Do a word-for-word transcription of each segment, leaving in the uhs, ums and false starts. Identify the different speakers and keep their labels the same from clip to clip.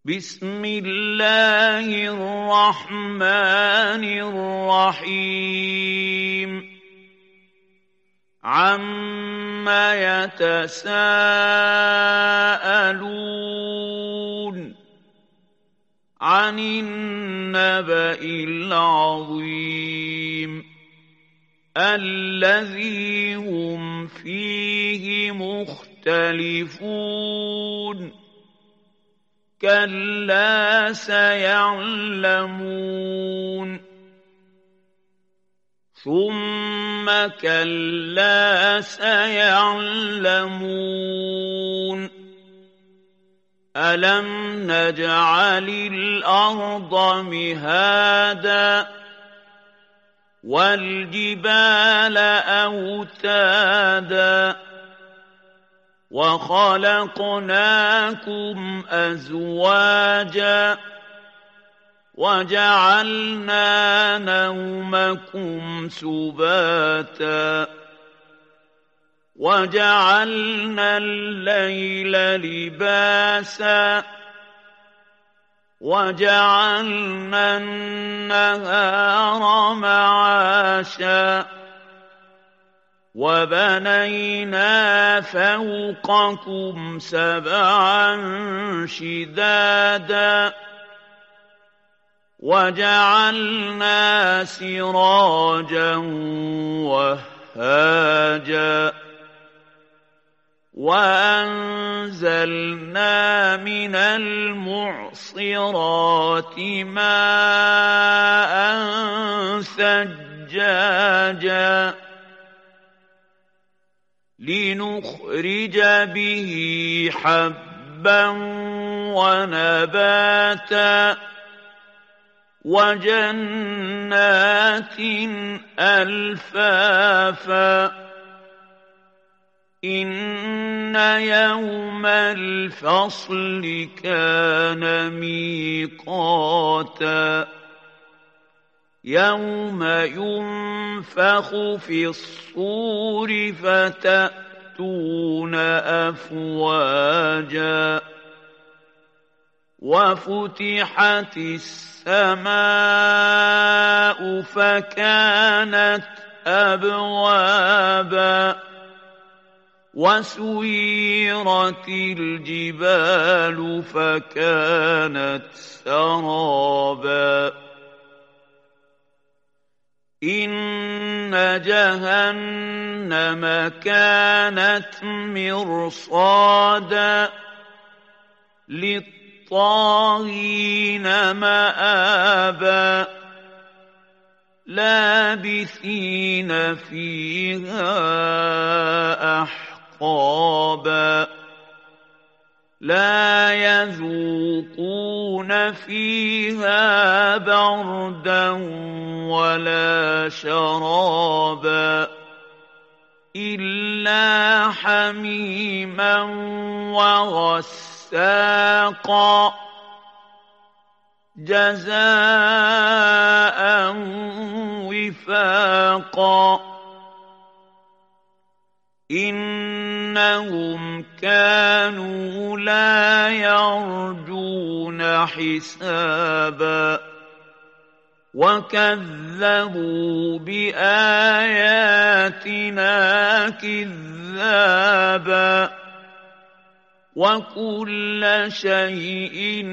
Speaker 1: بسم الله الرحمن الرحيم عَمَّ يَتَسَاءَلُونَ عَنِ النَّبَإِ الْعَظِيمِ الَّذِي هُمْ فِيهِ مُخْتَلِفُونَ كَلَّا سَيَعْلَمُونَ ثُمَّ كَلَّا سَيَعْلَمُونَ أَلَمْ نَجْعَلِ الْأَرْضَ مِهَادًا وَالْجِبَالَ أَوْتَادًا وَخَلَقْنَاكُمْ أَزْوَاجًا وَجَعَلْنَا نَوْمَكُمْ سُبَاتًا وَجَعَلْنَا اللَّيْلَ لِبَاسًا وَجَعَلْنَا النَّهَارَ مَعَاشًا وَبَنَيْنَا فَوْقَكُمْ سَبْعًا شِدَادًا وَجَعَلْنَا سِرَاجًا وَهَّاجًا وَأَنزَلْنَا مِنَ الْمُعْصِرَاتِ مَاءً ثَجَّاجًا لِنُخْرِجَ بِهِ حَبًّا وَنَبَاتًا وَجَنَّاتٍ أَلْفَافًا إِنَّ يَوْمَ الْفَصْلِ كَانَ مِيقَاتًا يَوْمَ يُنفَخُ فِي الصُّورِ فَتَأْتُونَ أَفْوَاجًا وَفُتِحَتِ السَّمَاءُ فَكَانَتْ أَبْوَابًا وَسُيِّرَتِ الْجِبَالُ فَكَانَتْ سَرَابًا إِنَّ جَهَنَّمَ كَانَتْ مِرْصَادًا لِّلطَّاغِينَ مَآبًا لَابِثِينَ فِيهَا أَحْقَابًا لَا يَذُوقُونَ فِيهَا بَرْدًا وَلَا شَرَابًا إِلَّا حَمِيمًا وَغَسَّاقًا جَزَاءً وِفَاقًا إِنَّهُمْ كَانُوا لَا يَرْجُونَ حِسَابًا وَكَذَّبُوا بِآيَاتِنَا كِذَّابًا وَكُلَّ شَيْءٍ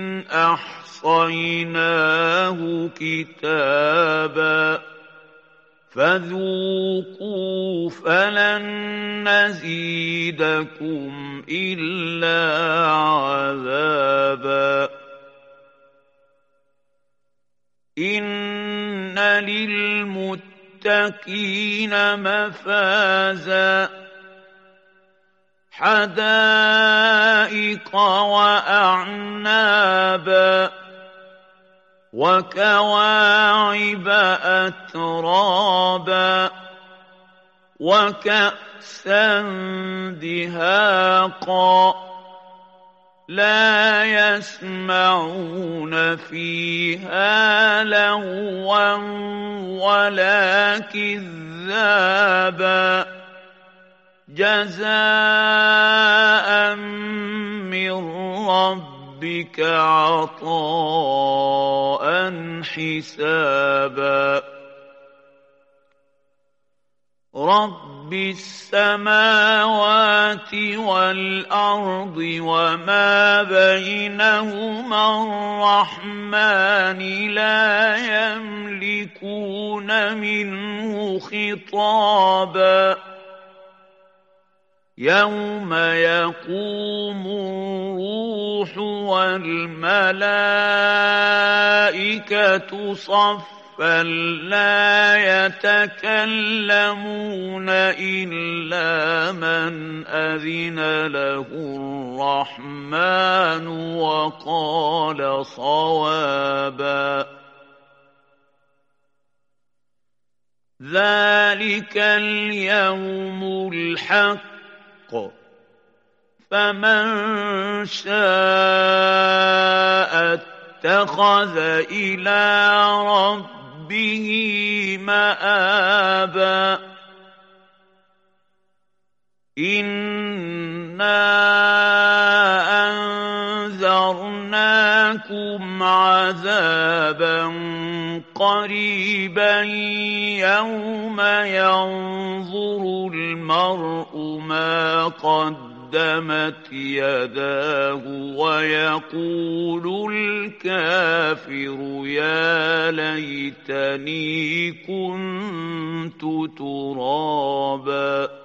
Speaker 1: أَحْصَيْنَاهُ كِتَابًا فَذُوقُوا فَلَن نَّزِيدَكُمْ إِلَّا عَذَابًا إِنَّ لِلْمُتَّقِينَ مَفَازًا حَدَائِقَ وَأَعْنَابًا وَكَوَاعِبَ أَتْرَابًا وَكَأْسًا دِهَاقًا لَا يَسْمَعُونَ فِيهَا لَغْوًا وَلَا كِذَّابًا جَزَاءً مِّن رَّبِّكَ ربك عطاء حسابا رب السماوات والأرض وما بينهما الرحمن لا يملكون منه خطابا يوم يقوم الروح والملائكة صفا فلا يتكلمون إلا من أذن له الرحمن وقال صوابا ذلك اليوم الحق فمن شاء اتخذ إلى ربه به مآبا إنا أنذرناكم عذابا قريبا يوم ينظر المرء ما قدم قدمت يداه ويقول الكافر يا ليتني كنت ترابا